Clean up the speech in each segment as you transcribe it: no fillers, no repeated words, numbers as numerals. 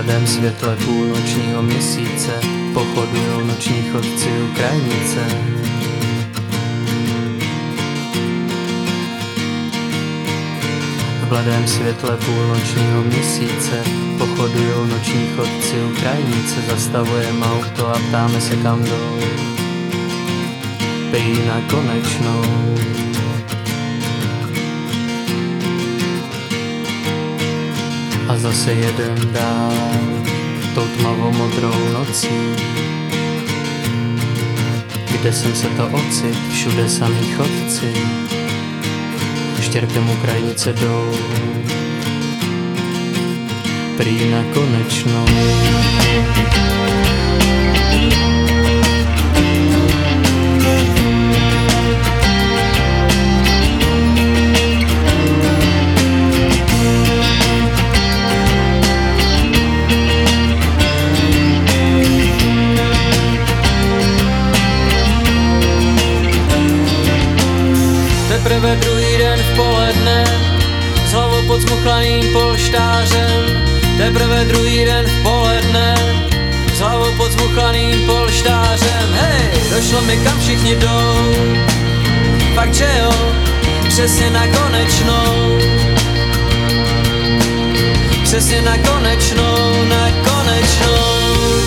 bladém světle půlnočního měsíce pochodujou noční chodci Ukrajinice. V bladém světle půlnočního měsíce pochodujou noční chodci Ukrajinice. Zastavujeme auto a ptáme se, kam jdou. Prý na Konečnou. A zase jeden dál tou tmavomodrou nocí. Kde jsem se to ocit, všude samý chodci, štěrkem Ukrajinice jdou, prý na Konečnou. Teprve druhý den v poledne, s hlavou pod zmuchlaným polštářem. Teprve druhý den v poledne, s hlavou pod zmuchlaným polštářem. Hej, došlo mi, kam všichni jdou, fakt že jo, přesně na Konečnou. Přesně na Konečnou, na Konečnou.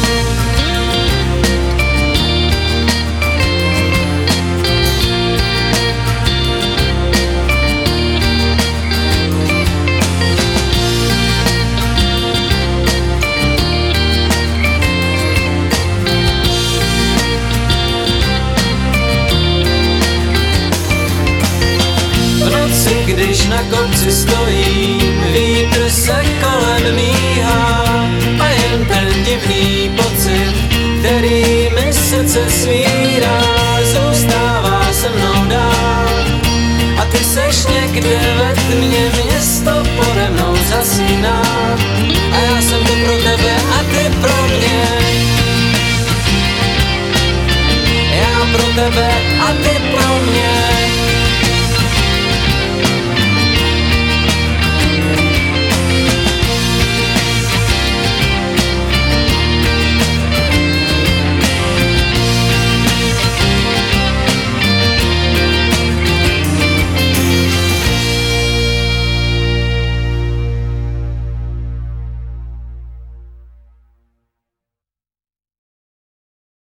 Když na kopci stojím, vítr se kolem míhá a jen ten divný pocit, který mi srdce svírá, zůstává se mnou dál. A ty seš někde ve tmě